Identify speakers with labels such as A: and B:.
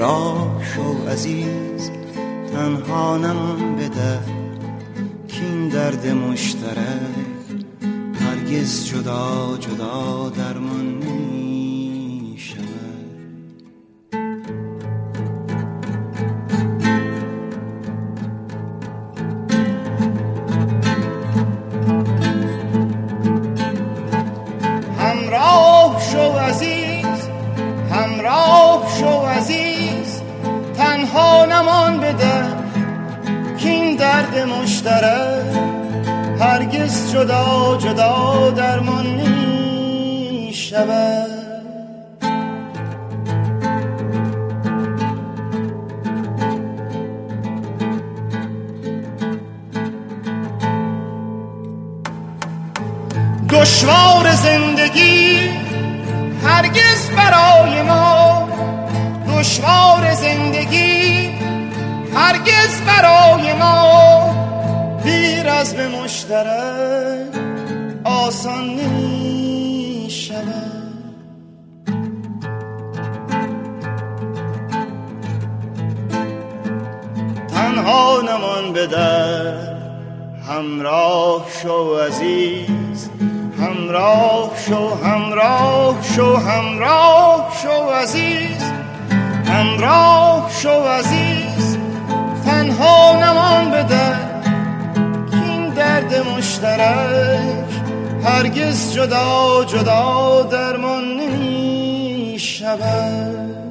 A: همراه شو عزیز، تنها نمان به در، کین درد مشترک هرگز جدا جدا درمان نمی شود.
B: همراه شو عزیز، همراه شو عزیز، تنها نمان به در، کین درد مشترک هرگز جدا جدا درمان نمی شود. دشوار زندگی هرگز برای ما، دشوار زندگی هرگز برای ما، بی رزم مشترک آسان نمی شود. تنها نمان به در، همراه شو عزیز، همراه شو، همراه شو، همراه شو عزیز، همراه شو عزیز، تنها نمان به در، کین درد مشترک هرگز جدا جدا درمان نمی شود.